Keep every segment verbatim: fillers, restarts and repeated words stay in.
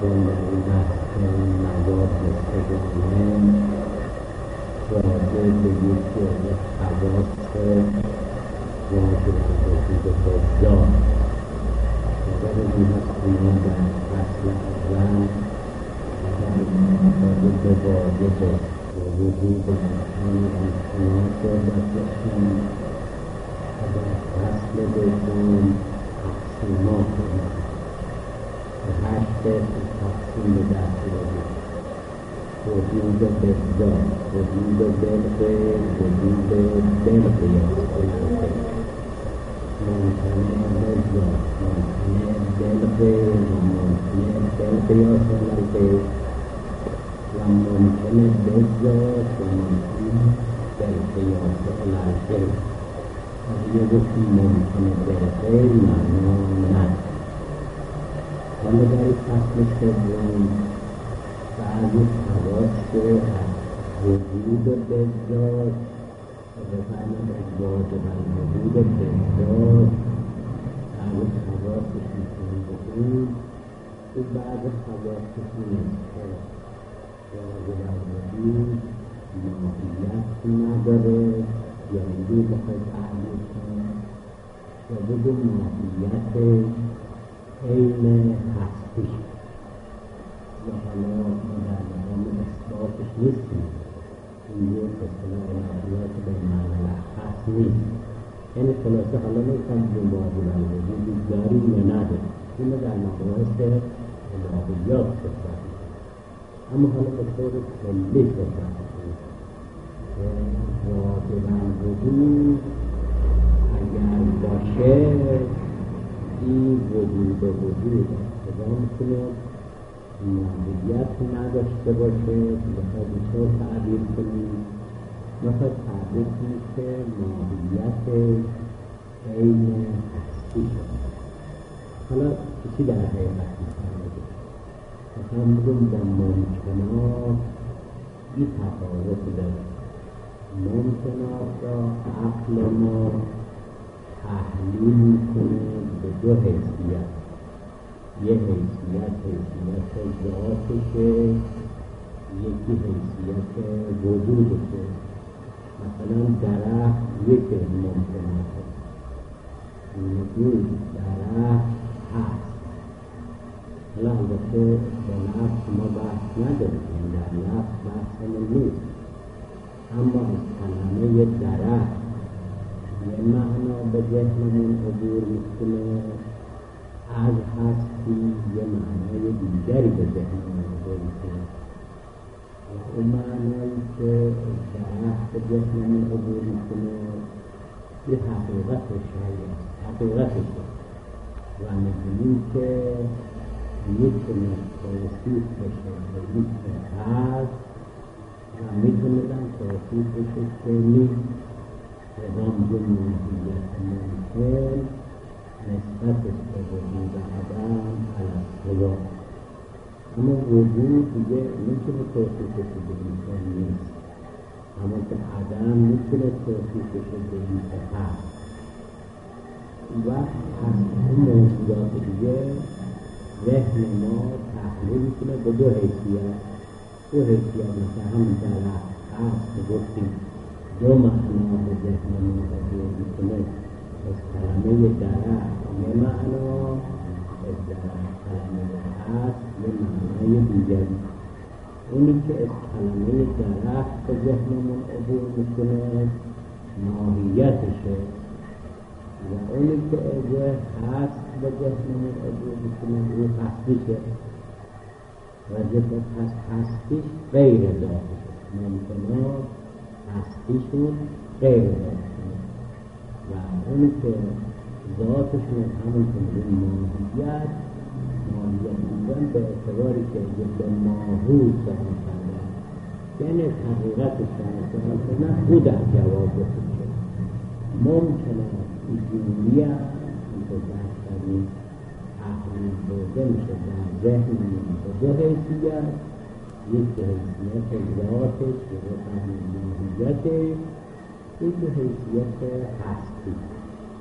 اومدن در این بحث مواد استدلال راجع به یکی از خواص واجب وجود بزرگ اگر این هست اونا در فصل اول راجع به واجب وجود این امکانات صحبت داشتیم و در فصل دوم تقسیمات و هشت تقسیم داخلی وجود بزرگ وجود بالغیب وجود بالقیاس ممکنه بزرگ ممکنه بالغیب ممکنه بالقیاس الالغیب و ممکنه بزرگ و ممکنه بالقیاس الالغیب اگه گفتی ممکنه بالغیب معنا نداره. حالا در این فصل سوم بعضی خواص از وجود بزرگ و بفرمایید از واجب الوجود بزرگ بعضی خواصش میتونیم بگیم و بعضی خواصش نیست که واجب الوجود ماهیت نداره یا اینجور بخواید تعریف کنید و بگیم ماهیت عین هستیش و حالا ما در مقام اثباتش نیستیم اینجور اصطلاح الهیات به معنی هست نیست یعنی خلاصه حالا نمی‌خوام بگیم واجب الوجود داریم یا نداریم اینو در مقایس الهیات صحبت می‌کنیم اما حالا به طور کلی صحبت می‌کنیم که واجب الوجود اگر باشه این وجود و وجود اقتضا میکنه ماهیت نداشته باشه بخواهد اینطور تعبیر کنیم بخواهد تعبیر کنیم که ماهیت عین هستی شد. حالا کسی در حقیقت میکنه مثلا بگم با ممکنات این تفاوت داره. ممکنات را عقل ما تحلیل میکنه به دو حیثیت یه حیثیت حیثیت ذاتشه یکی حیثیت وجودشه مثلا درخت یک ممکناته وجود درخت هست حالا البته به نفس ما بحث نداریم در نفس بحث نیست اما از کلمه درخت یه معنا به ذهنمون عبور میکنه از هستی یه معنای دیگری به ذهنمون عبور میکنه اون معنایی که درخت به ذهنمون عبور میکنه یه حقیقتش هست حقیقتش و میدونیم که میتونه توصیف بشه به این که هست و میتونیدن توصیف بشه که نیست نظام جمهوریت ممکن نسبت به وجود عدم علیه اما وجود دیگه میتونه توصیف بشه به این که نیست اما که عدم میتونه توصیف بشه به این که هست و از اون موجودات دیگه ذهن ما تحلیل میتونه به دو حیثیت دو حیثیت مثلا همین درخت هست که گفتیم دو معنا به ذهن ما عبور میکنه از کلمه درخت یه معنا از درخت کلمه هست یه معنای دیگری اونی که از کلمه درخت به ذهنمون عبور میکنه ماهیتشه و اونی که از هست به ذهنمون عبور میکنه او هستیشه و ذکر هست هستیش غیر ذاتشه ممکنات هستیشون غیر ذاتشون و اونی که ذاتشون همون که میگن ماهیت ماهیت بودن به اعتباری که به ماهود سهان کردن یعنی حقیقتش سهان کردن او در جواب بکنه ممکنه این جمعی هست این که بحث کردیم تحلیل برده میشه در ذهن به دو حیثیت یک حیثیت ذاتش که به فهمی ماهیتش یک حیثیت هستی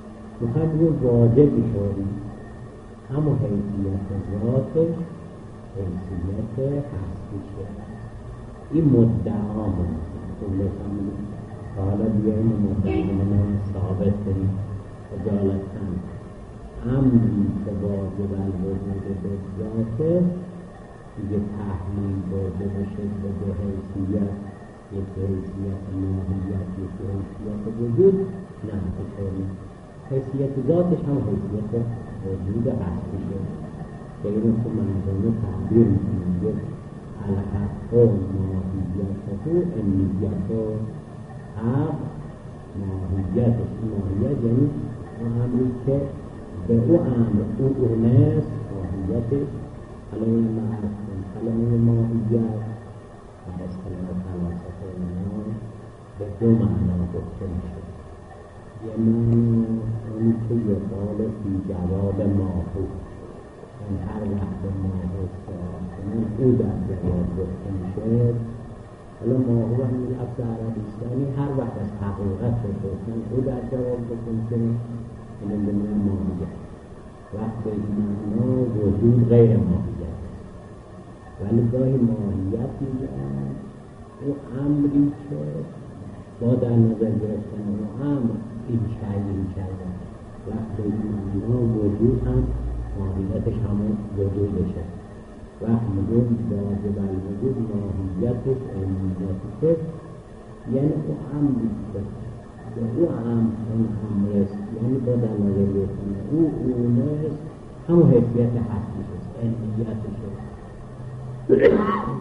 میخوایم بگیم واجب میشوریم اما حیثیت ذاتش حیثیت هستیشه. این مدعامون کلتامون که حالا بیاییم مدعامون ثابت کنیم اجالتاً امری که واجب الوجود به ذاته دیگه تحلیل برده بشه به حیثیت، یک حیثیت ماهیت، یک حیثیت وجود، نه بطوری حیثیت ذاتش هم حیثیت وجود هستیشه که اینو تو منظومه تعبیر میکنیم یک الحق و ماهیت و انیت و حق ماهیتش. ماهیت یعنی امری که به او امر او اونست ماهیتش علامه معرفت علامه ماهیت و اصطلاح فلاسفه اینا به دو معنا گفته میشه. یه معنی اونی که یقال فی جواب ماهو، یعنی هر وقت ماهو سوال کنن او در جواب گفته میشه. حالا ماهو هم لفظ عربیستانی هر وقت از حقیقت بپرسن او در جواب گفته میشه. اینه بمونه ماهیت. وقت این معنا وجود غیر ماهیت، ولی گاهی ماهیت میگن او امری که با در نظر گرفتن او امر این شای این شای وقت این معنا وجود هم ماهیتش همون وجودشه. وقت میگن واجب الوجود ماهیتش علمیتشه، یعنی او امری که به او امر اون امرست، یعنی با در نظر گرفتن او اونست همون حیثیت هستیشه، علمیتشه. یا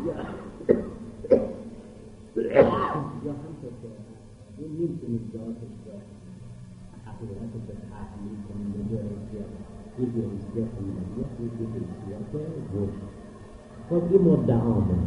هم که این نمیتونید ذاتش را حقیقتش را تحلیل کنید به دو حیثیت، یک حیثیت علمیت، یک حیثیت وجود. خب این مدعامونه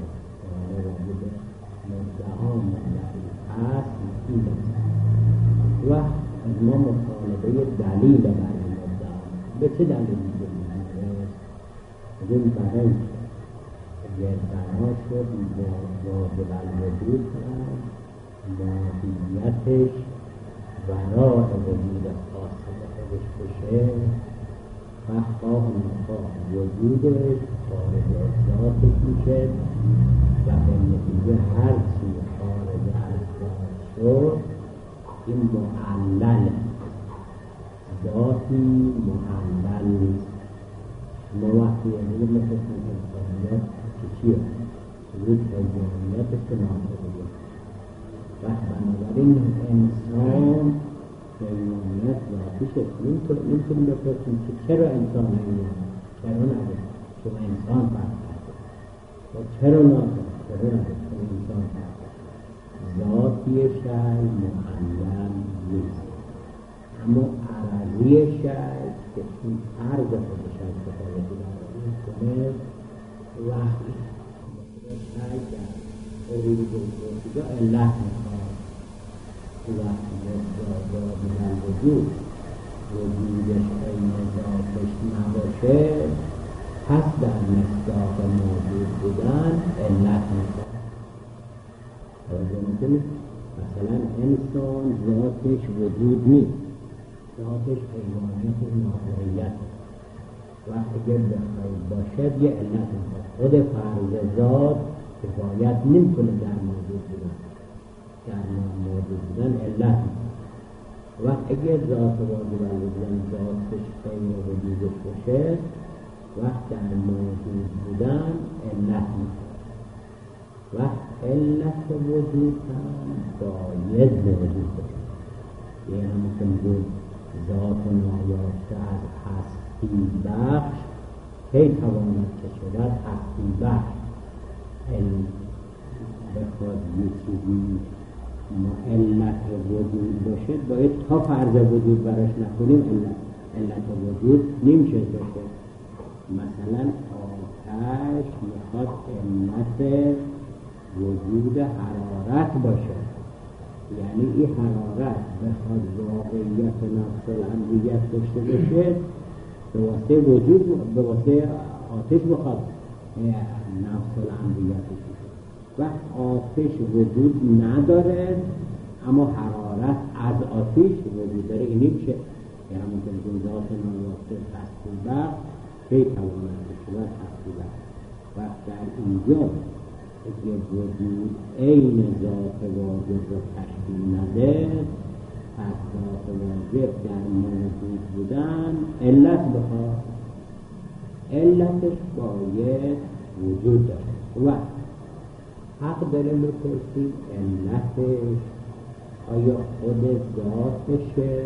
مدعامون هست این است و از ما مطالبه دلیل برای مدعا. به چه دلیلی دلیل؟ این برای یه بنا شد واجب الوجود کنند ماهیتش ورای وجود خاصه خودش بشه و خواه نخواه وجودش خارج از ذاتش میشه و به نتیجه هر چی خارج از ذات شد این معلل ذاتی معلل نیست. ما وقتی یعنی مثل انسانیت که چیه؟ روی حیوانیتش که ناطقیه و بنابراین انسان حیوانیت ذاتیشه. نمیتونیم بپرسیم که چرا انسان حیوانیت؟ چرا نده؟ چون انسان فرق کرده. و چرا ناطق؟ چرا نده؟ چون انسان فرق کرده. ذاتی شای معلل نیست، اما عرضی شای که این عرض خودش از بخواهی دارایی کنه وقتی سعی کرد اروی بزرگی علت میخواد وقتی بزرگی بودن وجود وجودش این ذاتش نباشه پس در مصداق موجود بودن علت میخواد. مثلا انسان ذاتش وجود نیست، ذاتش حیوانیت و ناظریت و اگر بخواهی باشد یه علت میخواد. خود فرض ذات کفایت نمیکنه در موجود بودن، در موجود بودن علت میخواد. و اگر ذات واجب الوجود ذاتش غیر وجودش باشه وقت در موجود بودن علت میخواد. و علت وجود هم باید موجود باشه. یه همون که میگون ذات نایافته از هستی بخش کی تواند که شدد هستی بخش. علم بخواد یه چیزی ما علت وجود باشه باید تا فرض وجود براش نکنیم علت, علت وجود نمیشه باشه. مثلا آتش میخواد علت وجود حرارت باشه، یعنی این حرارت بخواد واقعیت و نفس الامریت داشته باشه به واسطه وجود به واسطه آتش بخواد نفس الامریت باشه. وقت آتش وجود نداره اما حرارت از آتش وجود داره، این میشه یعنی همون که ذات نایافته هستی بخش کی تواند شد هستی بخش. و در اینجا که وجود عین ذات واجب رو تشکیل نده، پس ذات واجب در موجود بودن علت بخواد، علتش باید وجود داره. و حق داریم بپرسیم علتش آیا خود ذاتشه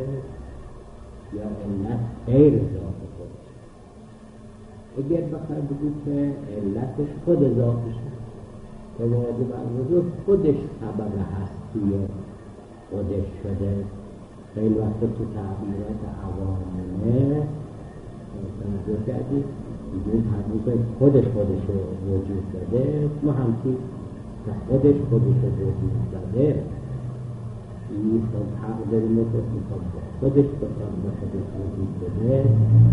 یا علت غیر ذات خودش؟ اگر بخواه بگید که علتش خود ذاتشه که واجب الوجود خودش سبب هستی خودش شده. خیلی وقت تو تعبیرات عوامه توجه کردید میگوید حقیقت خودش خودش رو وجود داده، ما همچی که خودش خودش رو وجود داده این خود حق داریم رو خودش بخواد به خودش وجود داده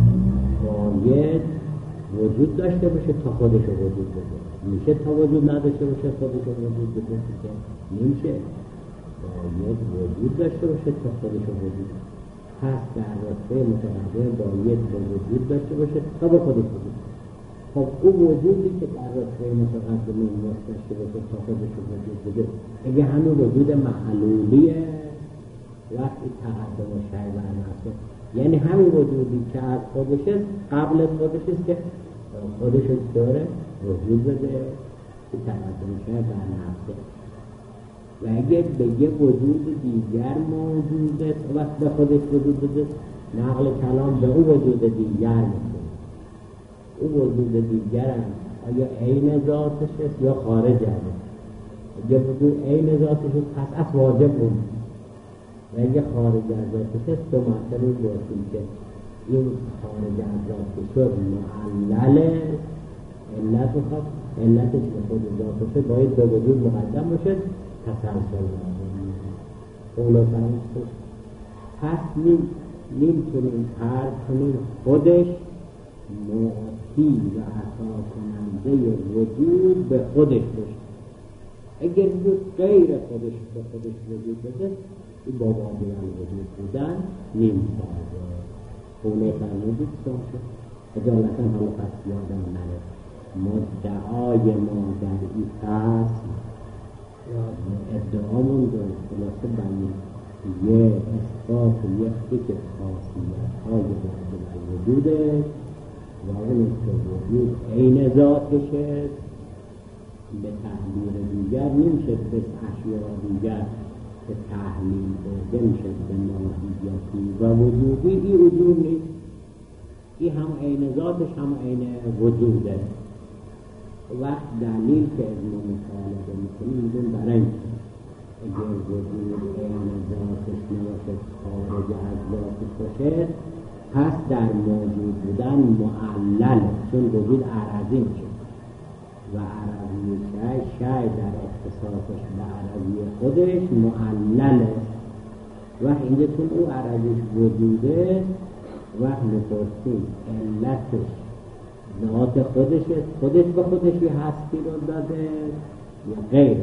باید وجود داشته باشه تا خودش رو وجود داده. میشه تا وجود نداشته باشه خودش رو وجود داده که نمیشه، باید وجود داشته باشه تا خودش رو وجود داده. پس در راسته متقدم باید با وجود داشته باشه تا به خودش وجود داده. خب او وجودی که در راسته متقدم وجود داشته باشه تا خودش رو وجود داده اگه همون وجود معلولیه وقتی تقدم و شای برنفسه، یعنی همین وجودی که از خودش است قبل از خودش است که خودش داره وجود بده که تقدم شای برنفسه. و اگر به یه وجود دیگر موجود است وقت به خودش وجود بده نقل کلام به او وجود دیگر میکنه. او وجود دیگر هم آیا عین ذاتش است یا خارج از اگر وجود عین ذاتش است پس از واجب بود و اگر خارج از ذاتش است تو مثلا این باشیم که این خارج از ذاتش شد معلل علت بخواد علتش به خود ذاتشه باید به وجود مقدم باشه تسلسل اولا فرمست. پس نیم نمیتونیم فرض کنیم خودش معطی و عطا کننده وجود به خودش باشه. اگر وجود غیر خودش به خودش وجود بده این با واجب الوجود بودن نمی‌سازه. اولا فرمودید سازه اجالتا حالا پس یادم نره مدعای ما در این فصل ادعامون رو خلاصه بنید یه اثبات یک فکر خاصیت های واجب الوجوده و اون که وجود عین ذاتشه به تحلیل دیگر نمیشه به اشیاء دیگر به تحلیل برده میشه به ماهیتی و وجودی این وجود نیست، این هم عین ذاتش هم عین وجوده. وقت دلیل که از ما مطالبه میکنیم میدون برای اگر وجود عین ذاتش نباشه خارج از ذاتش باشه پس در موجود بودن معلل چون وجود عرضی میشه و عرضی شای شای در اختصاصش به عرضی خودش معلله. وقت اینجا چون او عرضیش وجوده وقت میپرسیم علتش ذات خودش خودش به خودش یه هستی رو داده یا غیر.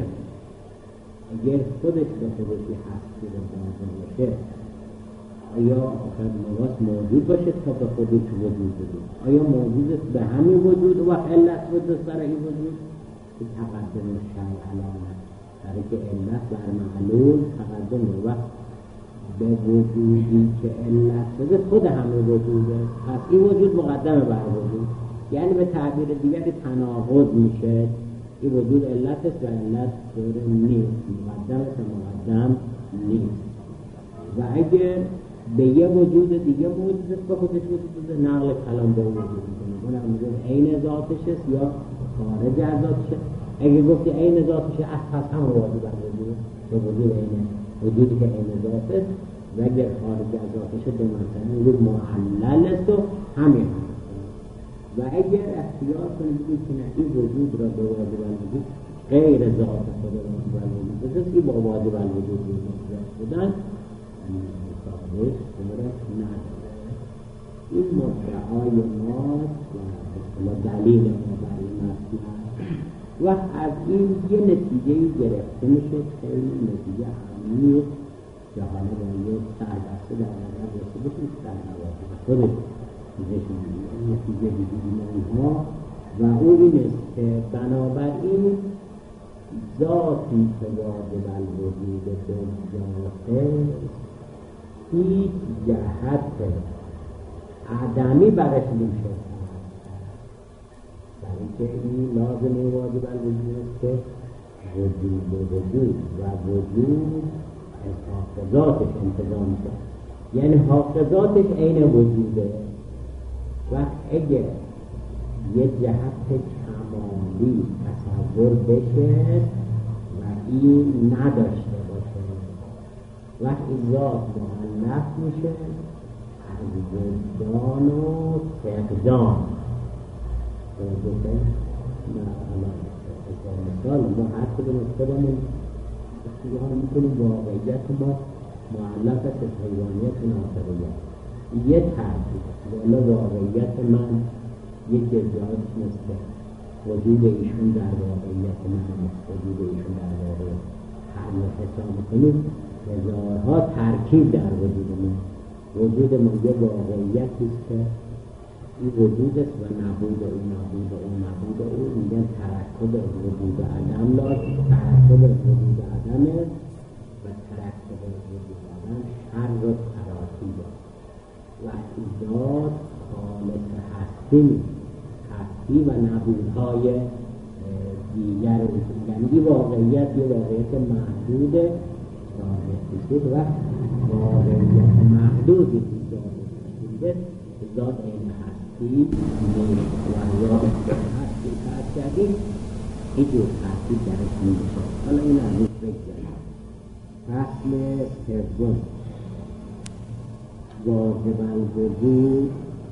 اگر خودش به خودش یه هستی رو داده باشه آیا آخر نواس موجود باشه تا به خودش وجود بده؟ آیا موجود است به همین وجود و علت وجود برای این وجود که تقدم شرع علامت برای که علت بر معلول تقدم وقت به وجودی که علت شده خود همین وجوده پس این وجود مقدمه بر وجود، یعنی به تعبیر دیگری تناقض میشه این وجود علت است و علت داره نیست مقدم است و مقدم نیست. و اگر به یه وجود دیگه موجود است به خودش وجود بوده نقل کلام به اون وجود میکنه اون هم میگه عین ذاتش است یا خارج از ذاتش است. اگر گفتی عین ذاتش است پس هم واجب بر وجود به وجود عین وجودی که عین ذات است و اگر خارج از ذاتش است به مثلا وجود معلل است و همین هم. و اگر اختیار کنید که نه این وجود را به واجب الوجود غیر ذات خود واجب الوجود بسید این با واجب الوجود بودن مصابش دارد نداره. این مدعای ماست و دلیل ما برای مطلب و از این یه نتیجه گرفته میشه خیلی نتیجه عمیق که حالا باید سردسته در نظر رسته بشید در نواقع خودش نتیجه دیدیم اینها و او این است که بنابراین ذاتی که واجب الوجود بذاته هیچ جهت عدمی برش نمیشه، برای که این لازم واجب الوجود است که وجود و وجود و وجود از حافظاتش انتظام شد، یعنی حافظاتش عین وجوده. وقت اگه یه جهت کمالی تصور بشه و این نداشته باشه، وقتی ذات مؤلف میشه از وجدان و فقدان. مثال ما هر کدوم از خودمون اختیار میکنیم واقعیت ما مؤلف است از حیوانیت و ناطقیت. یه ترکیب والا واقعیت من یک جزاش مثل وجود ایشون در واقعیت من، وجود ایشون در واقعیت هر ما حساب میکنیم هزارها ترکیب در وجود من. وجود ما یه واقعیتی است که این وجود است و نبود او نبود او نبود او میگن ترکب از وجود عدم. لازم ترکب از وجود عدمه و ترکب از وجود عدم شر و تراکیبه و ایجاد خالص هستی نیست، هستی و نبودهای دیگر یعنی این واقعیت یه واقعیت محدوده واقعیت و واقعیت محدودی ایجاد ذات این هستی و یا هستی فرد کردیم این جور هستی درش نمیشه. حالا این از این بگذاریم. فصل سوم واجب الوجود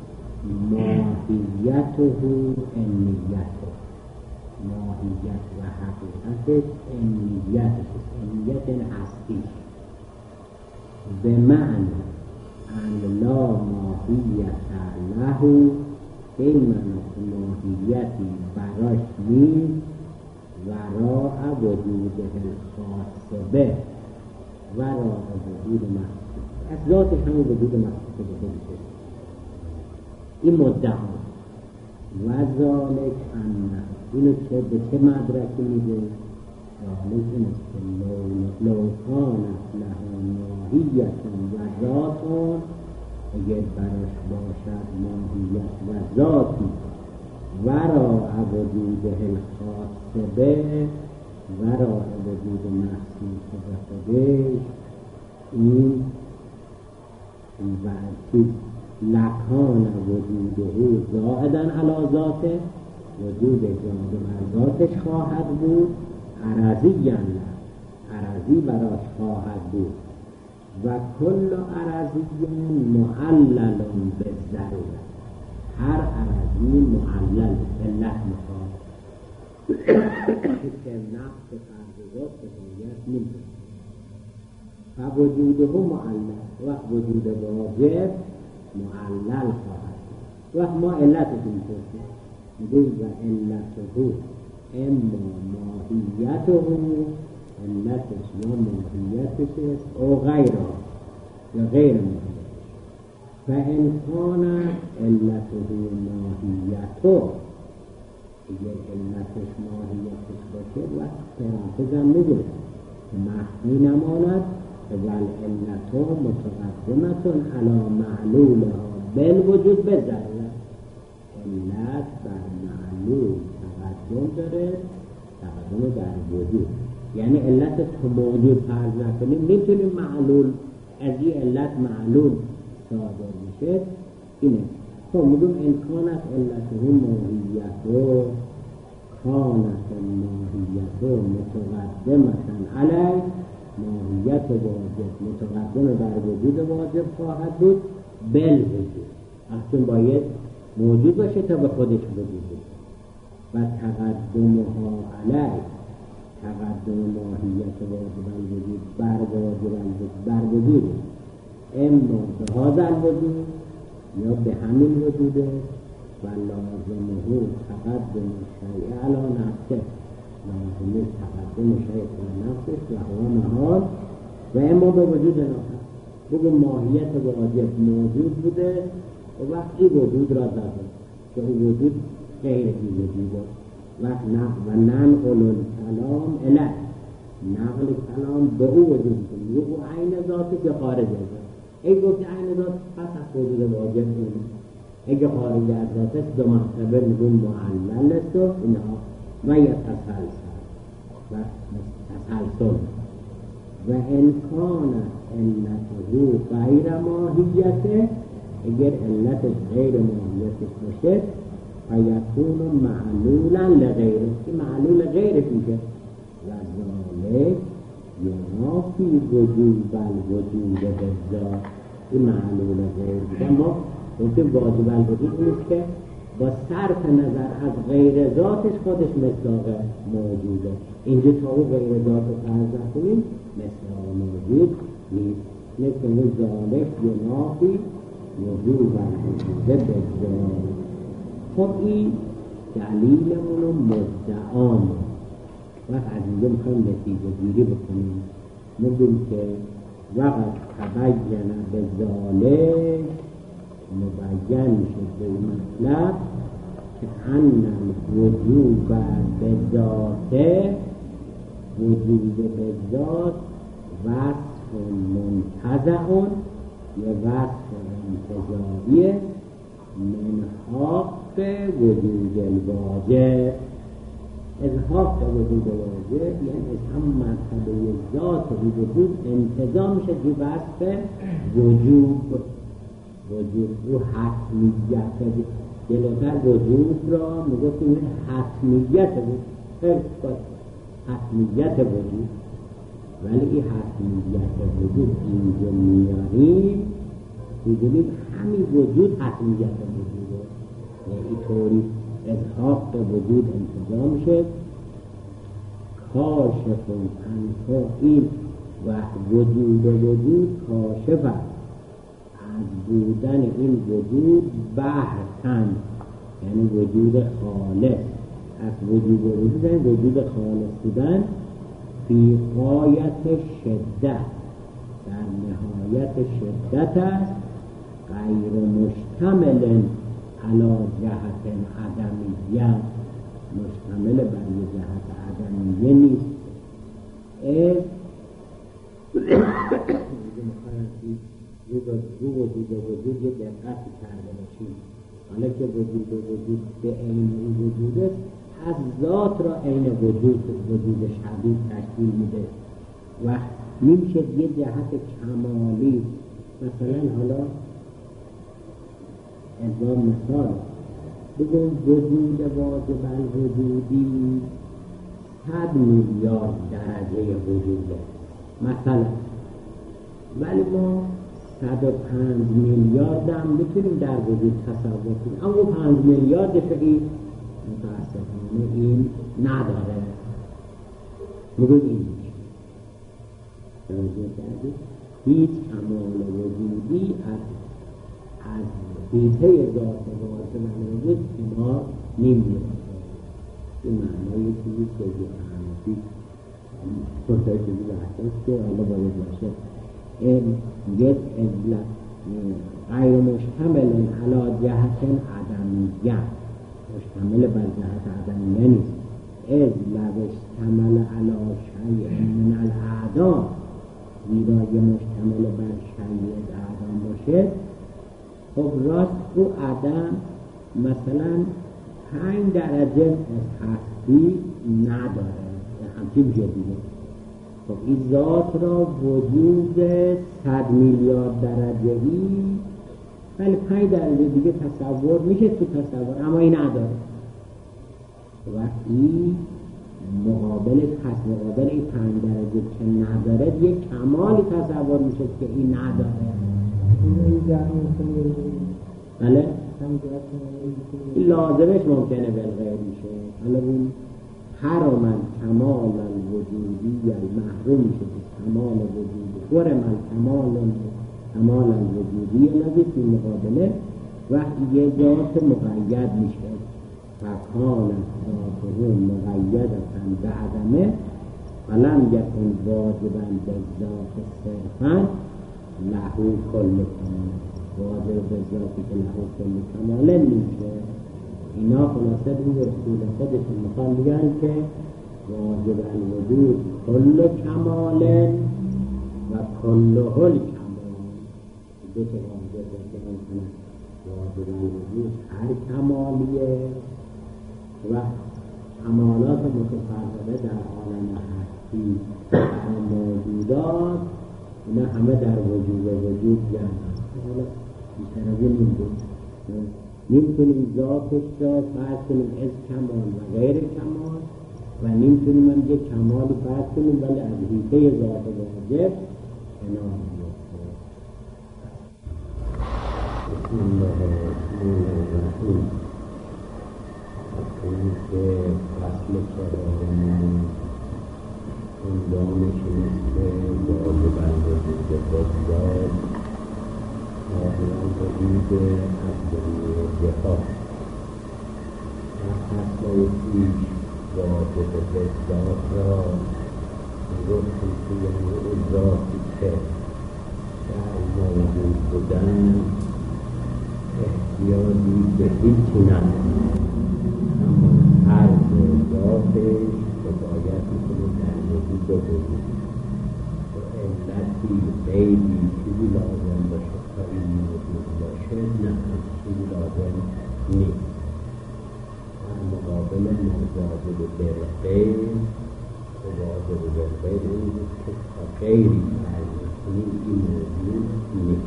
ماهیته انیته، ماهیت و حقیقتش انیتش، انیت این هستیش به معنی ان لا ماهیت له، این معنی ماهیتی براش نیست وراء وجوده الخاص به، وراء وجود مخصوص از ذاتش همون وجود مخصوص به خودشه. این مدعا و ذالک انه اینو چه به چه مدرکی میده؟ ذالک این است که لو کانت لها ماهیت و ذاتون، اگر براش باشد ماهیت و ذاتی وراء وجوده الخاص به، وراء وجود مخصوص به خودش، این وقتی لکان وجوده زائداً علی ذاته، وجود زائد بر ذاتش خواهد بود، عرضی عرضی براش خواهد بود و کل عرضی معلل به ضروره، هر عرضی معلل علت میخواد که نفس فرضات به هویت نمیده و وجوده معلل و وجود واجب معلل خواهد بود. و ما علتش میپرسیم میگویم و علته اما ماهیته، علتش یا ماهیتش است او غیره یا غیر ماهیتش. و انسان علته ماهیته، اگر علتش ماهیتش باشه وقت پرانتزم میگویم مخفی نماند ول علته متقدمتون علی معلولها بالوجود بذره، علت بر معلول تقدم داره، تقدم در وجود. یعنی علت تو موجود فرض نکنیم میتونیم معلول از این علت معلول صادر میشه. اینه تو میگم امکانت علته ماهیته کانت ماهیته متقدمتن علی، ماهیت واجب متقدم بر وجود واجب خواهد بود بالوجود، اصلا باید موجود باشه تا به خودش وجود بود. و تقدمها علی، تقدم ماهیت واجب الوجود بر واجب الوجود بر وجود اما به هذا الوجود یا به همین وجوده و لازمه تقدم شیء علی نفسه، لازمه تقدم شیء علی نفسه و هوا نهاد و اما به وجود نفسه. بگو ماهیت واجب موجود بوده و وقتی وجود را داده که او وجود غیر این وجود و و ننقل الکلام اله نقل کلام به او وجود کنی او عین ذاتی که خارج از ذات ای گفتی عین ذات پس از وجود واجب اونه اگه خارج از ذات است دو مرتبه میگون معلل است و اینها و یا تسلسل و تسلسل و امکان علته غیر ماهیته اگر علتش غیر ماهیتش باشه فیکون معلولا لغیره که معلول غیرش میشه و ذالک ینافی وجود الوجود بالذات این معلول غیر بوده ما گفتیم واجب الوجود نیست که با صرف نظر از غیر ذاتش خودش مصداق موجوده اینجا تا او غیر ذات رو فرض نکنیم مصداق موجود نیست مثل ذالک ینافی وجود الوجود بالذات خب این دلیلمون و مدعامون وقت از اینجا میخوایم نتیجه گیری بکنیم میگیم که وقت تبین به ذالک مبین میشه به مطلب که ان الوجود به ذاته وجود به ذات وصف منتزع یه وصف انتزاعیه من حق وجود الواجب اظهاق وجود واجب یعنی از هم مرتبه ذات وجود انتظام میشه جو وصف وجود وجود رو حتمیت جلوتر وجود را میگفتیم حتمیت بود خیلی باید حتمیت وجود ولی این حتمیت وجود اینجا میاریم میدونید همین وجود حتمیت وجوده یعنی این طوری اظهاق به وجود انتظام میشه کاشف انفا این و وجود وجود کاشف از بودن این وجود بحثن یعنی وجود خالص از وجود وجود یعنی وجود خالص بودن فی غایت شدت در نهایت شدت است غیر مشتمل علا جهت عدمیه مشتمل بر یه جهت عدمیه نیست از رو وجود وجود یه دقتی کرده باشیم حالا که وجود وجود به عین این وجود است از ذات را عین وجود وجود شدید تشکیل میده و نمیشه یه جهت کمالی مثلا حالا ازا مثال بگم وجود واجب الوجودی صد میلیارد درجه وجوده مثلا ولی ما صد و پنج میلیارد هم میتونیم در وجود تصور کنیم اما پنج میلیارد فقی متاسفانه این نداره میگویم این میشه توجه کردید هیچ کمال وجودی از از حیطه ذات واجب الوجود کنار نمیره این معنای چیزی که جو احمدی کنتای چیزی بحثاست که حالا باید باشه این یک علت غیر مشتمل علا جهت عدمیه مشتمل بر جهت عدمیه نیست از لو اشتمل علا شیء من الاعدام زیرا یه مشتمل بر شیء اعدام باشه خب راست رو عدم مثلا پنج درجه از هستی نداره همچین جدیده خب این ذات را وجود صد میلیارد درجهی ولی پنج درجه دیگه تصور میشه تو تصور اما این نداره و این مقابلش هست مقابل این پنج درجه که نداره یک کمالی تصور میشه که این نداره بله این لازمش ممکنه بالغیر میشه حالا اون حرمن کمال الوجودی المحروم میشه کمال وجودی خورم الکمال کمال الوجودی لازم این مقابله وقتی یه ذات مقید میشه فکان ذاته مقیدتن به عدمه فلم یکن واجبا به ذات صرفا لهو کل کمال واجب به ذاتی که لهو کل کماله میشه اینا خلاصه این رسول خودشون میخوان بگن که واجب الوجود کل کمال و کل هل کمال. دو تا واجب بکنن واجب الوجود هر کمالیه و کمالات متفرقه در عالم هستی و موجودات اینا همه در وجود و وجود جمع. حالا بیشتر از این میگه نمیتونیم ذاتش را فرض کنیم از کمال و غیر کمال و نمیتونیم هم یه کمالی فرض کنیم ولی از حیطه ذات واجب کنار بیفته. بسم الله الرحمن الرحیم. این که فصل چهارمون عنوانش مثل واجب الوجود بزرگ واجب الوجود افضلی جهاد و فصل پیش واجب بزرگ را گفتیم که یعنی اون ذاتی که در موجود بودن احتیاجی به هیچی نداره، اما هر ذاتش که باید میکنه در وجود بودن و علتی غیبی چیزی لازم باشه تا این وجود باشه نه چیزی لازم نیست. در مقابل واجب بالغیر و واجب بالغیر این بود که تا غیری فرض کنیم این موجود نیست.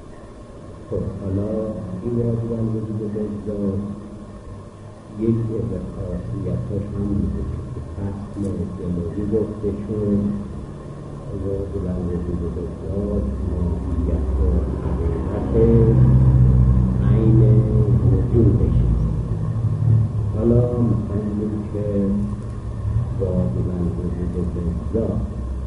خب حالا این واجب الوجود بالغیر یکی از خاصیتاش هم بوده که فصل جلوی گفته شد واجب الوجود بالذات ماهیت و حقیقت عین وجودش. حالا می‌خوایم که واجب الوجود بالذات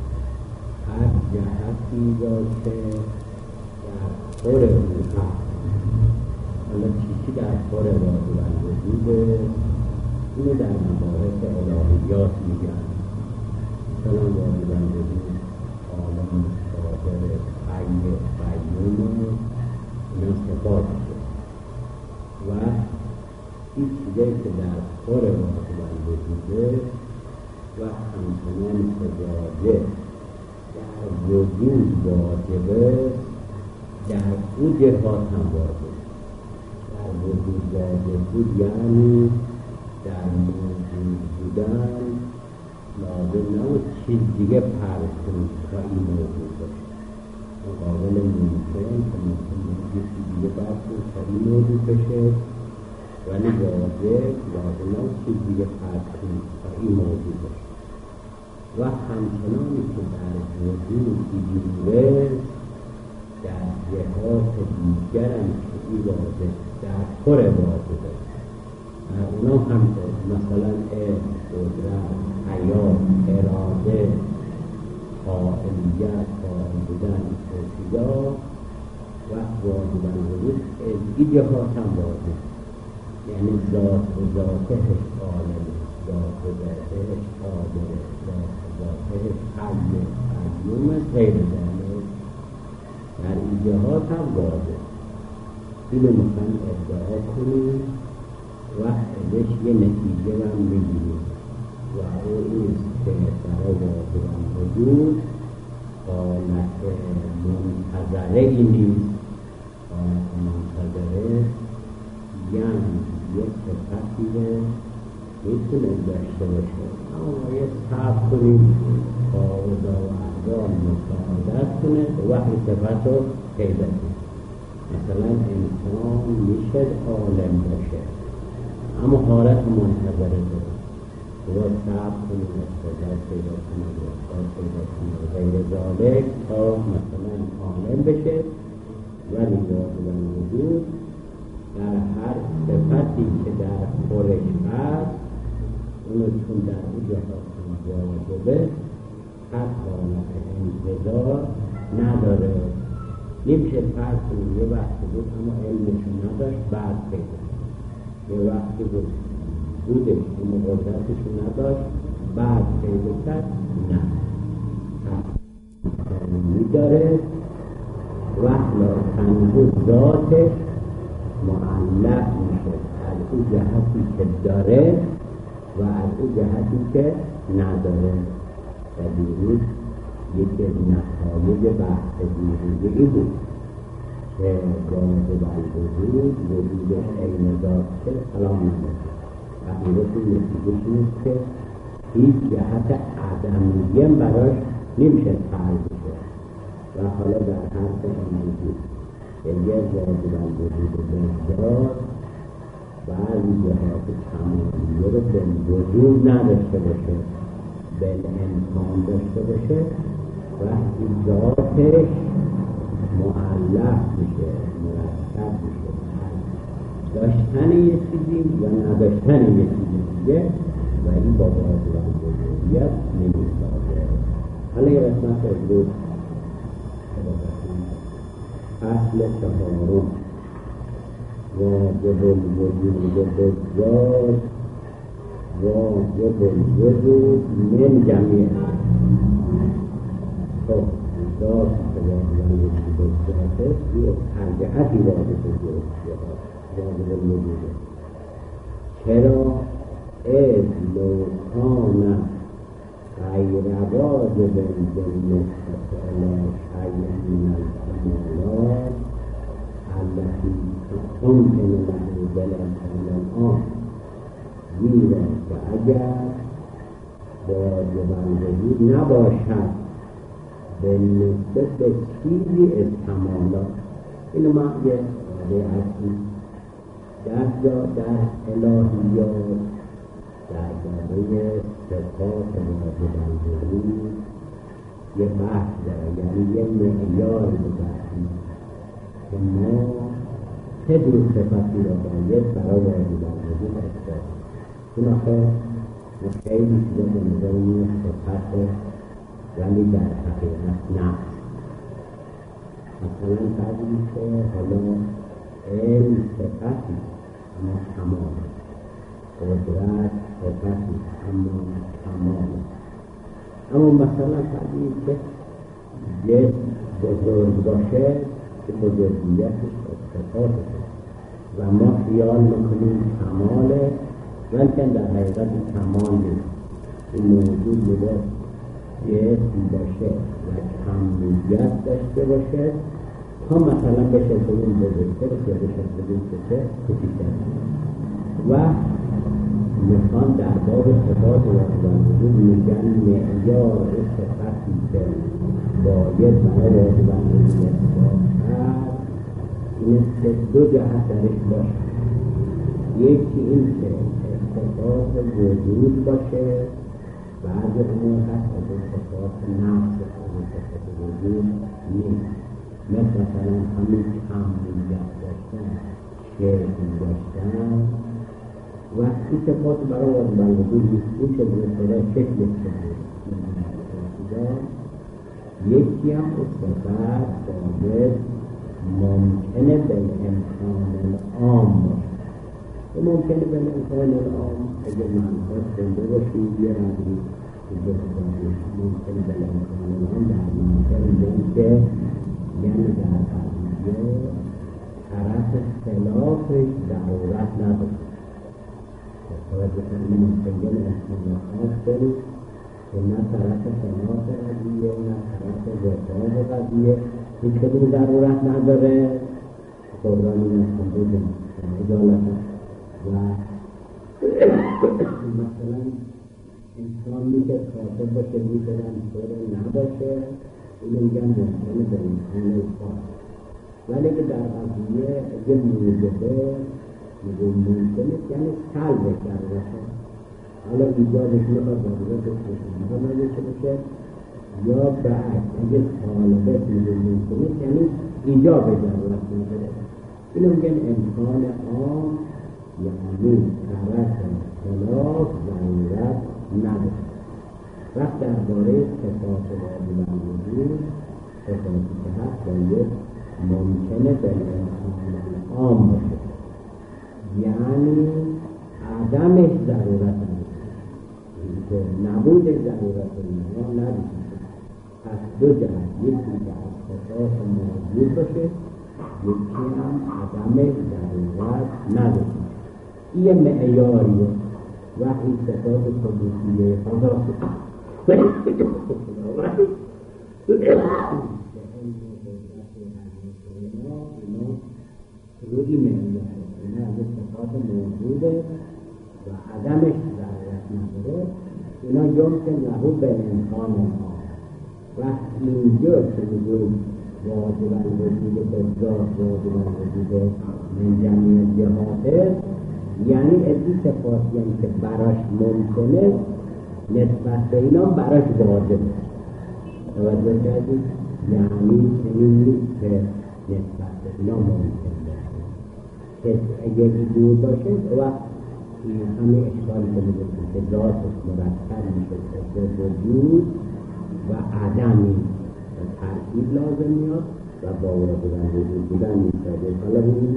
هر جهتی داشته در خور او هست. حالا چیزی در خور واجب الوجوده اینو در مباحث الهیات میگن. مثلا واجب الوجود عالم قادر حی قیوم اینا صفاتشه و این چیزایی که در خور واجب الوجوده و همچنان که واجب در وجود واجبه در او جهات هم واجب در وجود واجب بود یعنی در موجود بودن لازم نبود چیز دیگه فرض کنید تا این موجود باشه. مقابل ممکن که ممکن یه چیز دیگه فرض کنید تا این موجود بشه ولی واجب لازم نبود چیز دیگه فرض کنید تا این موجود باشه. و همچنانی که در وجود دیگه در جهات دیگرم که این واجب در خور واجبه اونا هم مثلا علم، قدرت، حیات، اراده، قائلیت، قائل بودن این چیزا و واجب الوجود این جهات هم واجب یعنی ذات و ذاتهش قائل، ذات و ذاتهش قادر، ذات و ذاتهش حی قیوم غیر ذلک در این جهات هم واجب. اینو میخوایم ادعا کنیم و ازش یه نتیجه رو میگیریم و او اینست که برای واجب الوجود حالت منتظره ای نیست. حالت منتظره یعنی یک صفتی رو میتونه داشته باشه اما یه صبر کنیم تا اوضاع و احوال مساعدت کنه و وقتی صفت رو پیدا کنیم. مثلا انسان میشه عالم باشه اما حالت منتظره داره و صبر کنیم استعداد پیدا کنه و استعداد پیدا کنه و غیر ذالک تا مثلا عالم بشه. ولی واجب الوجود در هر صفتی که در خورش هست اونو چون در او جهات واجبه هر حالت انتظار نداره. نمیشه فرض کنیم یه وقتی بود اما علمشون نداشت بعد پیدا یه وقتی بود بودش اما قدرتشون نداشت بعد پیدا کرد نه میداره و لا تنبو ذاتش معلق میشه اون جهتی که داره و از اون جهتی که نداره. و دیروز یکی از نتایج بحث دیروزی این بود که جانب الوجود وجودش عین ذات که سلام نمید. حقیقت نتیجهش نیست که هیچ جهت عدمیه براش نمیشه تعریف بشه. و حالا در حرف امروزی اگر جانب الوجود بذات بعضی جهات تمامیه رو به وجود نداشته باشه، به امکان داشته باشه، وقتی ذاتش معلق میشه، مرکب میشه، داشتن یه چیزی و نداشتن یه چیزی دیگه و این با واجب الوجودیت نمیسازه. حالا یه قسمت امروز فصل چهارم واجب الوجود بذات واجب الوجود من جمعیه. خب ذات واجب الوجود بذاته یه ترجعتی واجب الوجوده. چرا؟ اذ لو کان غیر واجب بالنسبة الی شیء من الکمالات التي ممکن له بالامکان العام، زیرا که اگر واجب الوجود نباشد به نسبت به چیزی از کمالات، اینو ما یه عاده هستیم در جا در الهیات در باره صفات واجب الوجود یه بحث داره، یعنی یه معیار بزرگیم که ما سه جور صفتی را باید برای واجب الوجود اثبات. این آخه خیلی شده به نظر صفت ولی در حقیقت نه. مثلا فرضی که حالا علم صفتی اما کمال، قدرت صفتی اما کمال. اما مثلا فرضی که جسم بزرگ باشه که بزرگیتش صفاتش و ما خیال میکنیم کماله، ولیکن در حقیقت کمال نیست. این موجود بوده جسم باشه و کمیت داشته باشه تا مثلا بشه بگیم بزرگتر که بشه بگیم که کوچیک‌تر. و میخوان در باب صفات واجب الوجود میگن معیار صفتی که باید برای واجب الوجود اثبات هست این که دو جهت درش باشه. یکی این که صفات وجود باشه، بعض امور هست از این صفات نفس از صفات وجود نیست، مثل مثلا همین کمیت داشتن، شکل داشتن و این صفات برای واجب الوجود نیست. این که برای شکل شده یکی هم صفات باید ممکنه به امکان العام باشه. ممکنه به امکان العام اگر منفرد زنده باشید یه رنگی ممکنه به امکان العام در منفرد زنده که یعنی در قضیه طرف خلافش ضرورت نداره. توجه کنید ممکنه امکان العام دارید که نه طرف خلاف قضیه نه طرف وفاق قضیه این کدوم ضرورت نداره. قرآنی مثلا بودیم اجالتا و مثلا انسان میشه کافر باشه میشه انسان نباشه، اینو میگن ممکنه به امکان العام. ولی که در قضیه اگه موجبه ممکنه یعنی سلبش در باشه، حالا ایجادش میخواد ضرورتش میخواد نداشته باشه یا بعد اگه طالبت ممکنه یعنی ایجاب ضرورت میشه. اینو میگن امکان عام، یعنی طرف خلاف ضرورت نداره. وقت درباره صفات واجب الوجود صفاتی که هست باید ممکنه به امکان عام باشه، یعنی عدمش ضرورت نداره، نبودش ضرورت نداره. پس دو جهت، یکی که از صفات موجود باشه، یکی هم عدمش ضرورت نداره. یه معیاریه و این صفات ثبوتیه خدا روی معیاره اینا از صفات موجوده و عدمش ضرورت نداره اینا یمکن له بالامکان ها و اینجا که میگویم واجب الوجود بالذات واجب الوجود من جمیع جهات یعنی ازی صفاتی هم که براش ممکنه نسبت به اینا براش واجب توجه کردید یعنی چنین نیست که نسبت به اینا ممکن که اگر دور باشه و همه اشکالی که میگوید که ذاتش مرتب میشه که وجود و عدمی و ترکیب لازم میاد و باور بودن وجود بودن میشه حالا ببینید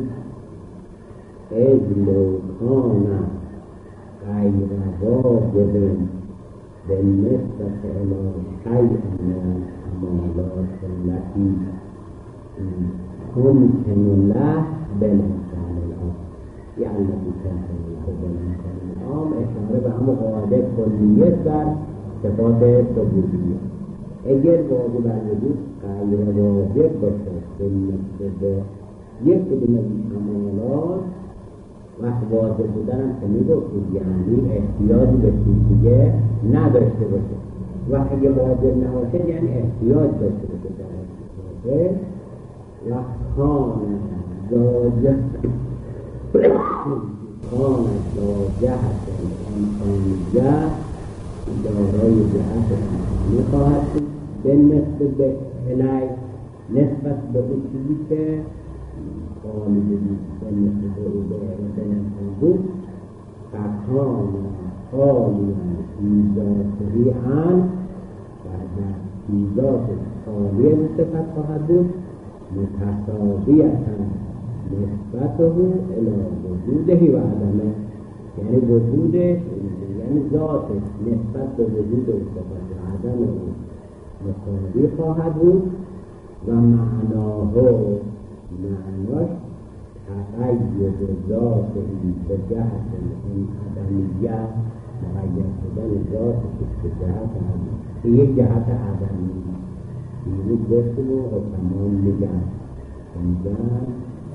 از لوکان غیر واجب بالنسبة إلى شيء من الكمالات التي ممكن له بالإمكان العام يعني التي تمكن له بالإمكان العام اشاره به همون قاعده کلیت بر صفات ثبوتیه اگر واجب الوجود غیر واجب باشه بالنسبه به یک کدوم از کمالات وقت واجب بودن هم که میگفتید یعنی احتیاجی به دیگه نداشته باشه و اگه واجب نباشه یعنی احتیاج داشته باشه در و خان زاجه خان زاجه هست امکانیه دارای جهت امکانی خواهد بود به نسبت به الی نسبت به اون چیزی که خالی بودید به نسبت به او به امکان بود فکان خالی ایزاتری ان و در ایزات خالی صفت خواهد بود متصابیتا نسبته الى وجوده و عدمه یعنی وجودش یعنی ذاتش نسبت به وجود و صفت و عدم او مساوی خواهد بود و معناه معناش تغییر ذاته به جهت این عدمیت مغیر شدن ذاتش به جهت به یک جهت عدمی دیروز گفتیم و تمام میگن میگن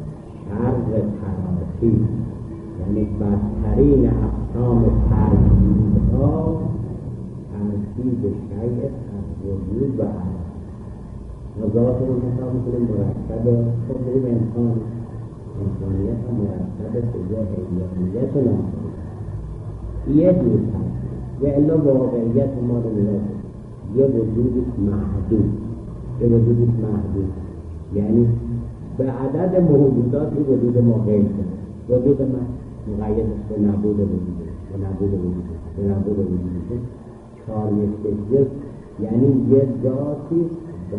شر تراتی یعنی بدترین اقسام ترکیب‌ها ترکیب شیء از وجود و عدم و ذات رو مثلا میکنیم مرتب خب بریم امکان امکانیت هم مرتب سجه حیانیت و نامکانیت یه دور ترکیب و الا واقعیت ما رو میرازه یه وجودی محدود یه وجودی محدود یعنی به عدد موجودات این وجود ما غیر کنه وجود من مقید به نبود وجوده به نبود وجوده به نبود وجوده چهار یک یعنی یه ذاتی و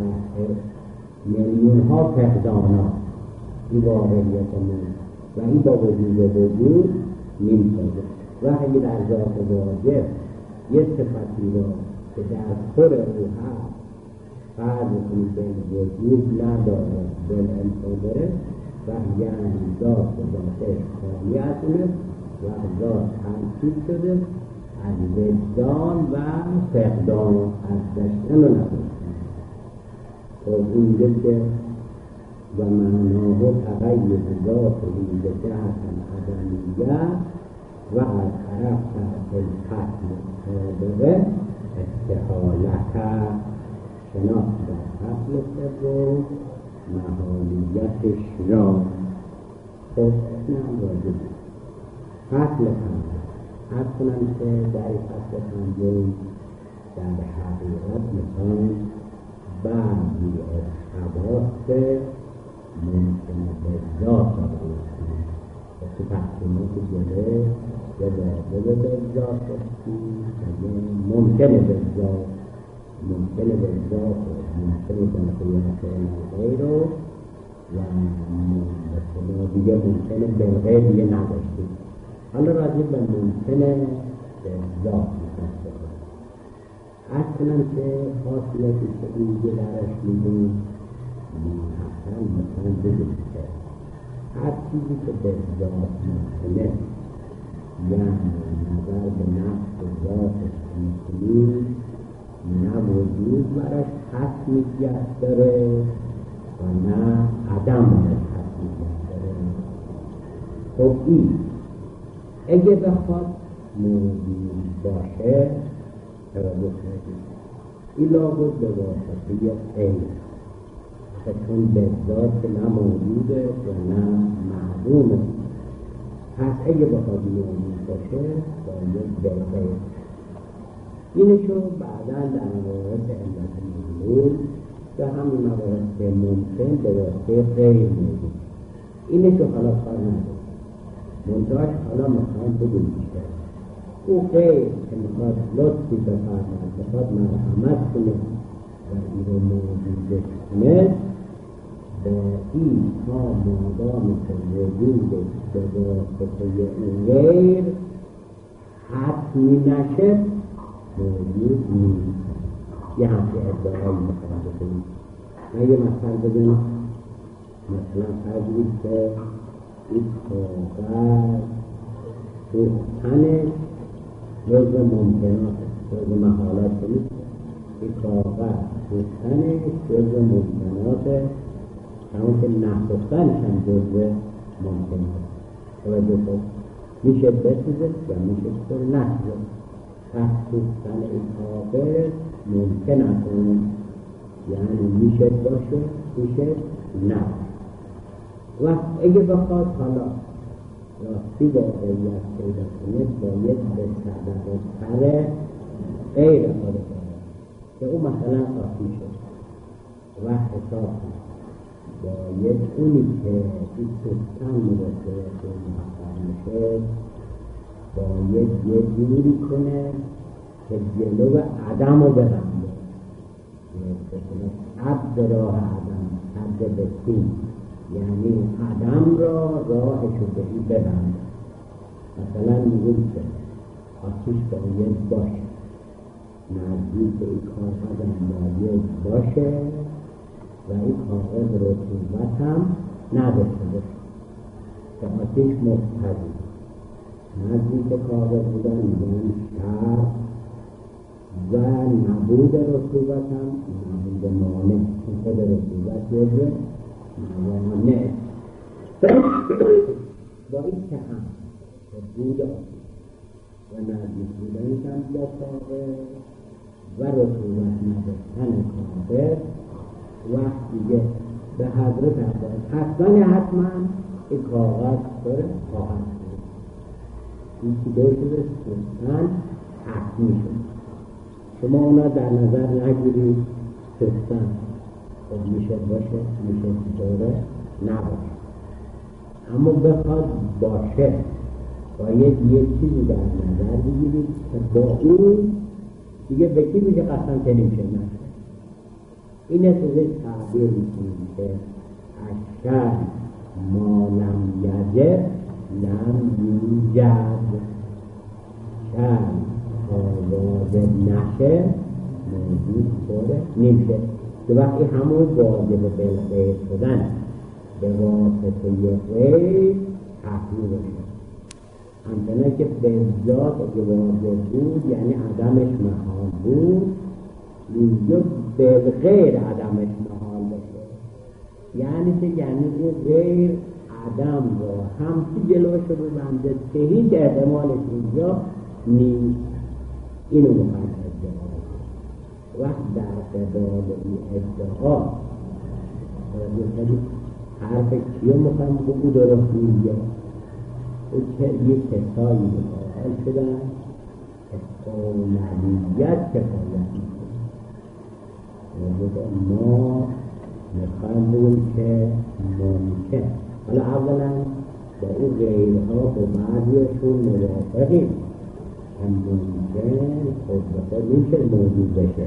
میلیون ها فقدانا این واقعیت من و این با وجود وجود نمی‌سازه و اگه در ذات واجب یه صفتی را که در خور او هست فرض کنید به وجود نداره به امکان داره و یعنی ذات ذاتش خالی از اونه و ذات تنصیب شده از وجدان و فقدان از داشتن و نداشتن خب اینجا که و معناه تغییر ذاته به جهت عدمیه و از طرف الفتح مطابقه استحالت شناخت در فصل سوم محالیتش را خب نم راجب فصل پنجم از کنم که در فصل پنجم در حقیقت میخوام بعضی از حواس ممکنه به ذات را بکنیم تو تقسیمات جلوه یه واجب به ذات داشتیم و ممکنه به ذات ممکنه به ذات ممکنه به خیانت غیر و ممکنه دیگه ممکنه به غیر دیگه نداشتیم حالا راجع به ممکنه به ذات میکنه از کنم که خاصیتی که اینجا درش میدون مثلا مثلا بگیم که هر چیزی که به ذات ممکنه یعنی نظر به نفس و ذات کنی نه وجود برش حتمیت داره و نه عدم برش حتمیت داره. خب این اگه بخواد موجود باشه توجه کنید این لابد به واسطه غیر چون به ذات نه موجوده و نه معلومه. پس اگه بخواد موجود باشه باید به غیر. اینشو بعدا در موارد علت موجود و همین موارد که ممکن به واسطه غیر موجود اینشو حالا کار نداره. منتاش حالا میخوام بگویم بیشتر او غیر که میخواد لطفی بفرماد میخواد مرحمت کنه و این رو موجود کنه با این تا مادام که وجود به واسطه اون غیر حتمی نشه موجود نیست. یه همچه ادعایی میخوام بکنیم. من یه مثل بزنم. مثلا فرض که این کاغذ سوختنش جزء ممکنات جزء محالات نیست. این کاغذ سوختنش جزء ممکنات همون که نسوختنش هم جزء ممکنات. توجه کن میشه بسوزه و میشه که نسوزه. پس سوختن این کاغذ ممکن است یعنی میشه باشه میشه نباشه. و اگه بخواد حالا راستی با علت پیدا کنه باید به سبب سر غیر خود کنه که او مثلا آتیشه و حساب کنه باید اونی که این سوختن میرسه که محقق میشه باید یه جوری کنه که جلو عدم رو ببنده. عبد راه عدم عبد بسیم یعنی عدم را راهشو به این ببنده. مثلا میگوید که آتیش باید باشه نزدیک این کاغذ باید باشه و این کاغذ رطوبت هم نداشته باشه که آتیش مستقیم نزدیک کاغذ بودن میگن شر و نبود رطوبت هم نبود مانع چون خود رطوبت یه مانع با این که هم بود آتیش و نزدیک بودن هم با کاغذ و رطوبت نداشتن کاغذ وقت دیگه به حضرت عباس حتما حتما این کاغذ داره خواهد این که دو شده سوختن حتمی شد. شما اونا در نظر نگیرید سوختن خب میشه باشه میشه داره نباشه اما بخواد باشه باید یه چیزی در نظر بگیرید که با اون دیگه به کی میگه قسم که نمیشه نشه. این ازش تعبیر میکنیم که اشکر ما لم یجب لم یوجد شر آواز نشه موجود خوره نمیشه که وقتی همون واجب بالغیر شدن به واسطه غیر تحمیل باشه همچنان که به ذات اگه واجب بود یعنی عدمش محال بود اینجا به غیر عدمش محال باشه یعنی که یعنی اون غیر عدم را هم که جلوش رو بنده که هیچ احتمالش اینجا نیست. اینو مخواهد ادعا وقت در قبال این ادعا حرف کیو مخواهد بگو درست میگه او که یک کسایی مقابل شدن که قولنیت کفایت میکنه ما میخواهیم بگویم که ممکن حالا اولا با او غیرها با بعضیشون موافقیم هم ممکن خود به خود میشه موجود بشه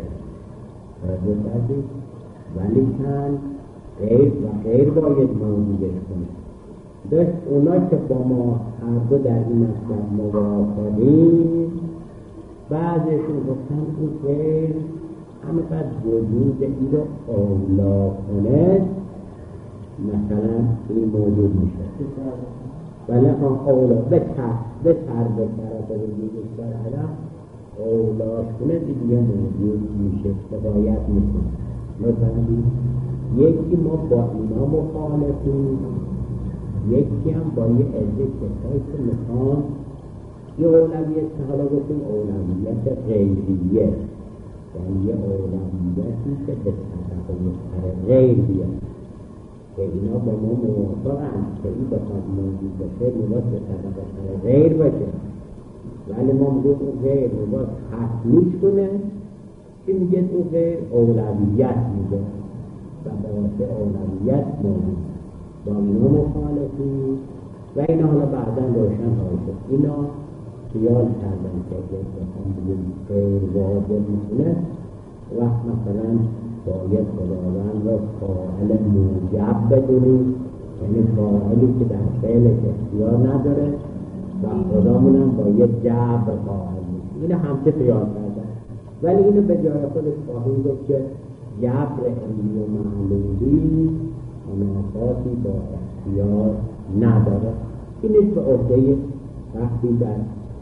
ولی کن غیر و غیر باید موجودش کنیم. داشت اونا که با ما هر دو در این مطلب موافقیم بعضیشون گفتن او غیر همینقدر وجود این رو اولا کنه مثلا این موجود میشه ولكن اولا بتر بتر بتر از وجودش در عدم اولاش کنه دیگه موجود میشه باید میکنه. مثلا یکی ما با اینا مخالفیم، یکی هم با یه عده کسایی که میخوان یه اولویت که حالا گفتیم اولویت غیریه، یعنی یه اولویتی که به طرف مستر غیر بیاد که اینا با ما موافقن که این بخواد موجود باشه میباید به طرف مستر غیر باشه، ولی ما میگه اون غیر میباید حتمیش کنه که میگه اون غیر اولویت میگه و به اولویت موجود با اینا مخالفی و اینا حالا بعدا روشن هایشه. اینا خیال کردن که اگر بخوام بگیم غیر واجب میکنه وقت مثلا باید خداوند را فاعل موجب بدونیم، یعنی فاعلی که در فعلش اختیار نداره و خدامون هم باید جبر فاعل میشه. اینا همچه خیال کردن، ولی اینو به جای خودش خواهیم گفت که جبر علمی و معلولی منافاتی با اختیار نداره. اینش به عهده وقتی در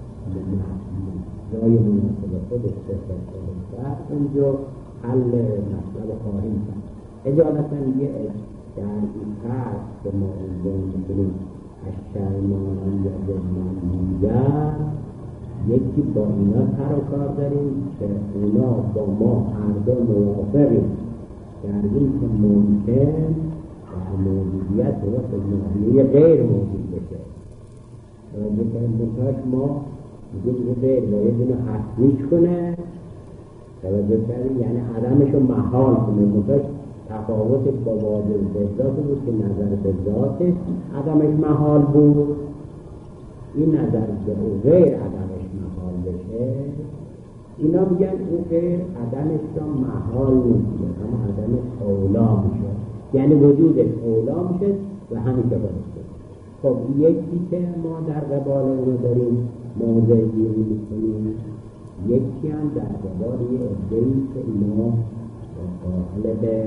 جای مناسب خودش صحبت کنه و اونجا حل مطلب خواهیم کرد. اجالتا یه در این هست که ما عنوان میکنیم اشترمانان یا جزمان میگن، یکی با اینا سر و کار داریم که اونا با ما هر دو موافقیم در این که ممکن در موجودیت و ناحیه غیر موجود بشه و بکنیم ما میگه غیر باید اینو حتمیش کنه توجه کردیم، یعنی عدمشو محال کنه. متاش تفاوت با واجب بذات بود که نظر بذاتش عدمش محال بود، این نظر که غیر عدمش محال بشه اینا میگن اون غیر عدمش را محال میشه اما عدمش اولا میشه، یعنی وجودش اولا میشه و همین که باشه. خب یکی که ما در قبال اونو داریم موضعی میکنیم، یکی هم در قبال یه عده‌ای که اینا قائل به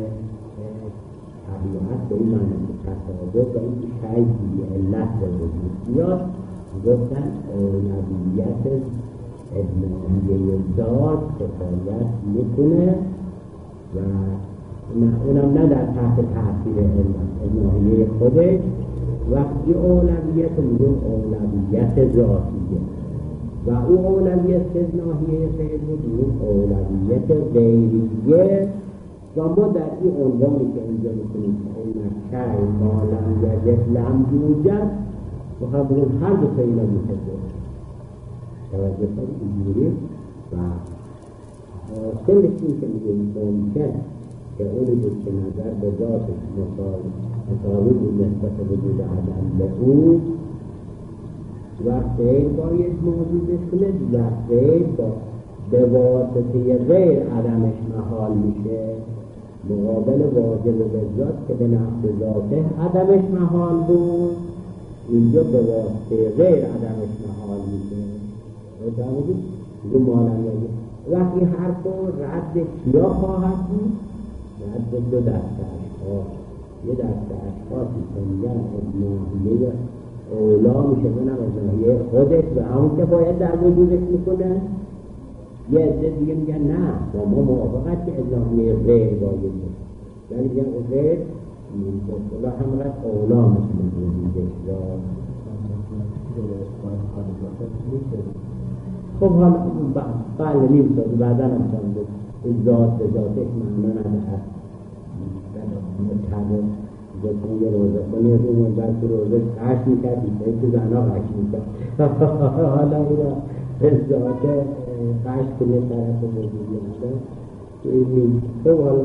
طبیعت به این معنی تصادف و این شیعی علت به وجود بیاد گفتن اولویت ابناهیه ذات کفایت میکنه و اونم نه در تحت تاثیر ابناهیه خودش، وقتی اولویت میگم اولویت ذاتیه و او اولویت که ناحیه غیر بود اولویت غیریه و ما در این عنوانی که اینجا میکنیم این شای ما لم یجد لم یوجد و هم بگیم هر دو سینا میشه توجه کنیم اینجوری و حاصلش این که میگیم ممکن که اونی بود که نظر به ذاتش مساوی بود نسبت وجود عدم به اون و غیر باید موجودش کنه و غیر با به واسطه غیر عدمش محال میشه مقابل واجب به ذات که به نفس ذاته عدمش محال بود، اینجا به واسطه غیر عدمش محال میشه و دامدید دو مالم یعنی وقتی حرف رو رد کیا خواهد بود؟ رد دو دست اشخاص، یه دست اشخاصی که میگن ابناهیه اولا میشه منم از ناحیه خودش و همون که باید در وجودش میکنه، یه عده دیگه میگن نه با ما موافقت که از ناحیه غیر باید میشه، ولی میگن غیر اولا همقدر اولا میشه وجودش را. خب حالا بله نیم سازه بعدا هم سازه ذات به ذاتش معنا ندهد متحده بکنی یه روزه کنی از اون بعد تو روزه قش میکرد بیشتری تو زنها قش میکرد حالا این را به ذات قش کنی طرف وجودی نداره تو این نیست. خب حالا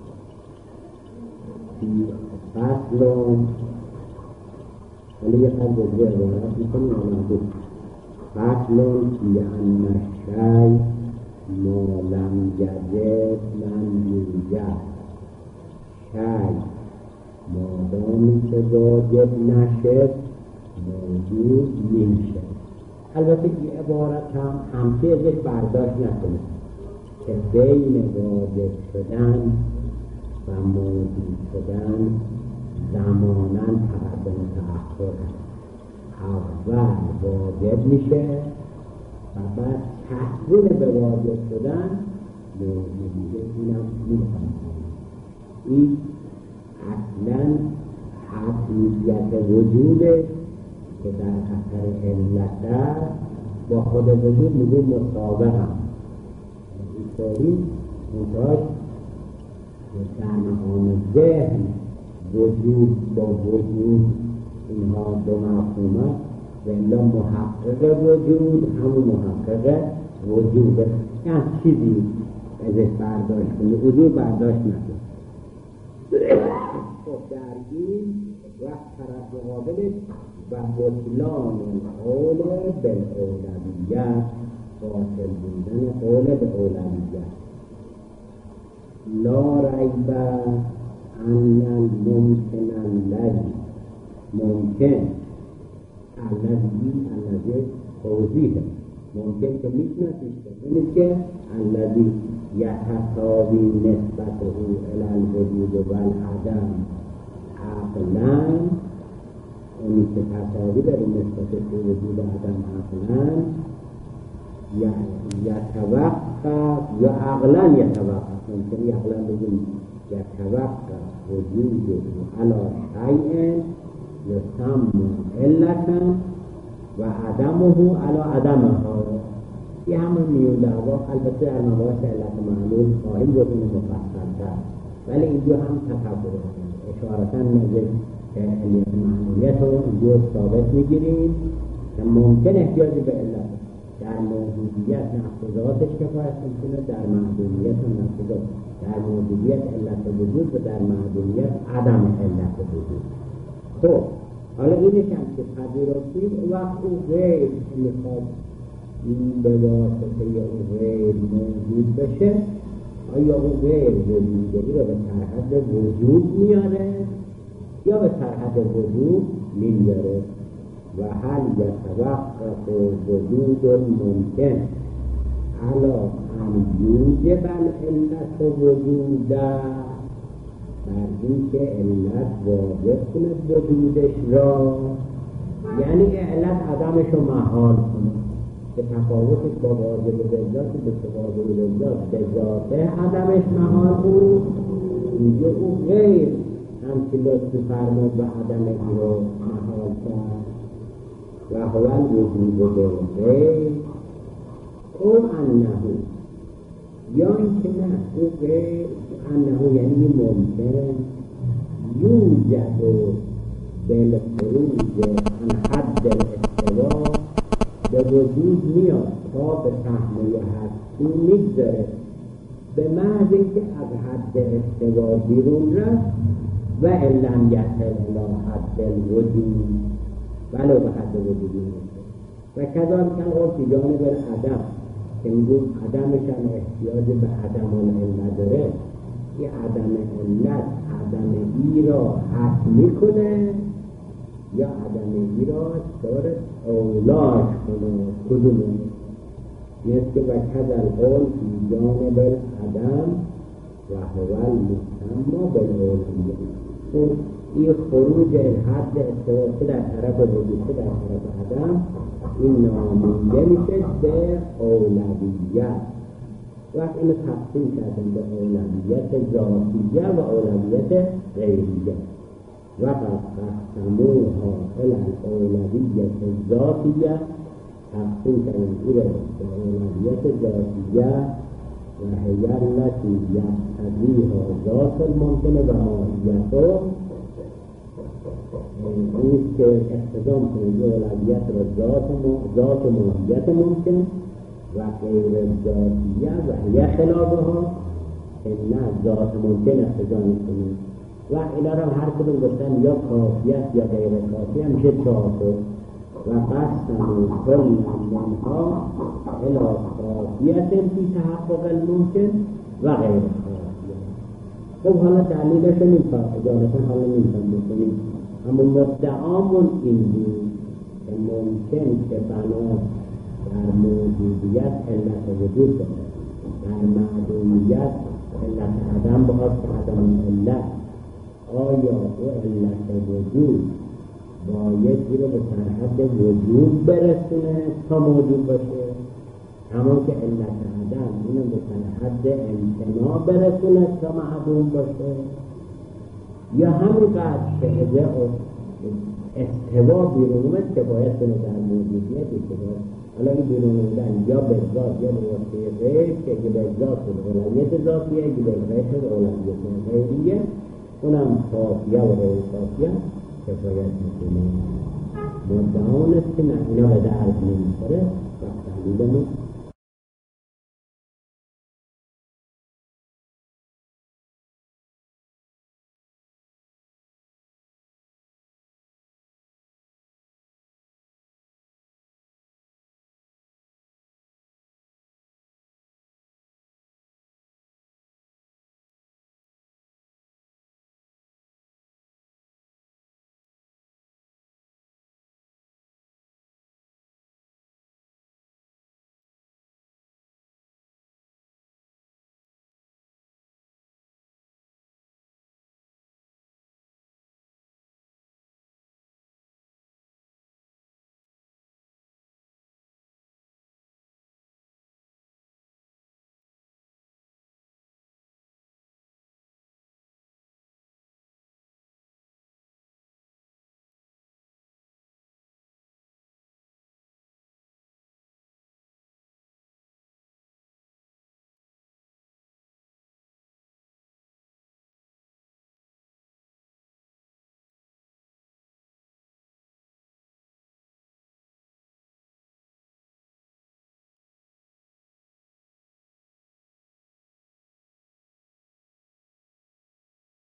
فصلون حالا یه خط بزرگ عبارت میکنی حالا بود فصلون که ان الشی ما لم یجد لم یوجد، شی مادامی که واجب نشد موجود نمیشه. البته این عبارت هم همچه ازش برداشت نکنه که بین واجب شدن و موجود شدن زماناً تقدم و تأخر هست. اول واجب میشه و بعد تحویل به واجب شدن موجودیه. اینم میخوام این اصلا حقیقیت وجوده که در اثر علت با خود وجود میگه مسابقه هم اینطوری منتاج در مقام ذهن وجود با وجود اینها دو مفهومه و الا محقق وجود همون محقق وجوده. یعنی چیزی ازش برداشت کنه وجود برداشت نکنه. خب در این وقت طرف مقابلش و بطلان قول به اولویت، باطل بودن قول به اولویت. لا ریب ان الممکن الذی ممکن الذی الذی توضیحه ممکن که میتونستیش بکنید که الذی یتساوی نسبته الی الوجود و العدم عقلا، اونی که تساوی داره نسبت به وجود و عدم عقلا یتوقف یا عقلا یتوقف، ممکنی عقلا بگیم یتوقف وجود علی شیء یسمى علتا و عدمه علی عدمها. یه همون میون دعوا البته در مباحث علت معلول خواهیم گفتیم مفصل‌تر، ولی اینجا هم تفاوت اشارتا نظر علت معلولیت رو اینجا ثابت میگیریم که ممکن احتیاجی به علت در موجودیت نقضاتش کفایت میکنه، در معلولیت و نقضات در موجودیت علت وجود و در معلولیت عدم علت وجود. خب حالا اینش هم که پذیرفتیم وقت او غیر میخواد این به واسطه او غیر موجود بشه، آیا او غیر وجودی رو به سرحد وجود میاره یا به سرحد وجود نمیاره؟ و هل یتوقف وجود ممکن علی ان یوجب العلت وجوده، بر این که علت واجب کند وجودش را، یعنی علت عدمش رو محال کنه که تفاوتش با واجب ذات به واجب ذات به ذاته عدمش محال بود. اینجا او غیر همچی لطفی فرمود و عدمش رو محال کرد و هو الوجود به غیر او انه، یا اینکه نه او غیر انه یعنی ممکن یوجد بالخروج عن حد الاستوا، به وجود میاد تا به صحنه هستی میگذره به محض اینکه از حد استوا بیرون رفت و علم یصل الی حد الوجود ولو به حد وجودی میشه. و کذالک الامر جانب العدم که میگون عدمش هم احتیاج به عدم العلت داره، این عدم علت عدم ای را حق میکنه یا عدم ای را داره اولاش کنه. کدومه؟ مثل و کذل قول فی جانب العدم و هو المسمى بالاولویه. این خروج حد استوا در طرف وجود در طرف عدم این نامیده میشه به اولویت. وقت اینو تقسیم کردن به اولویت ذاتیه و اولویت غیریه. وقت قسموها الی الاولویت ذاتیه، تقسیم کردن این به اولویت ذاتیه و هی التی یقتضیها ذات الممکنه و ماهیته، این که اقتضا میکنه اولویت را ذات ذات و ماهیت ممکن و غیر ذاتیه و هی خلافها که نه ذات ممکن اقتضا میکنه و اینا را هر کدوم گفتن یا کافیت یا غیر کافیت میشه چهار و قسم کل منها الی کافیت فی تحقق الممکن و غیر کافیت. خب حالا دلیلش رو نمیتونم اجالتا حالا نمیتونم بکنیم، اما مدعامون این بود که ممکن که بنا در موجودیت علت وجود داره، در معدومیت علت عدم باید که عدم علت، آیا او علت وجود بایدی رو به سرحد وجود برسونه تا موجود باشه، همون که علت عدم اینو به سرحد امتناع برسونه تا معدوم باشه، یا همینقدر که استوا بیرون اومد که باید به نظر موجودیت استوا. حالا این بیرون اومدن یا به ذات یا به واسطه غیر، که اگه به ذات شد اولویت ذاتیه، اگه به غیر شد اولویت غیریه، اونم صافیه و غیر صافیه کفایت میکنه. مدعان است که نه اینا به درد نمیخوره و تحلیلمون